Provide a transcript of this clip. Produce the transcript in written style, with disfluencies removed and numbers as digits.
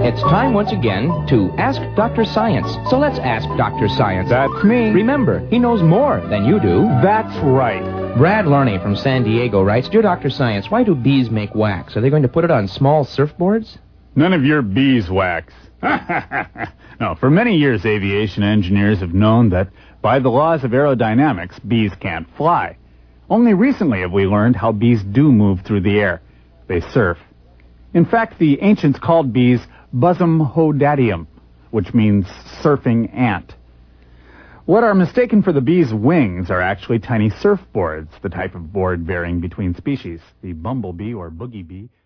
It's time once again to Ask Dr. Science. So let's ask Dr. Science. That's me. Remember, he knows more than you do. That's right. Brad Larney from San Diego writes, Dear Dr. Science, why do bees make wax? Are they going to put it on small surfboards? None of your beeswax. No, for many years, aviation engineers have known that by the laws of aerodynamics, bees can't fly. Only recently have we learned how bees do move through the air. They surf. In fact, the ancients called bees Busumhodadium, which means surfing ant. What are mistaken for the bee's wings are actually tiny surfboards, the type of board varying between species. The bumblebee or boogie bee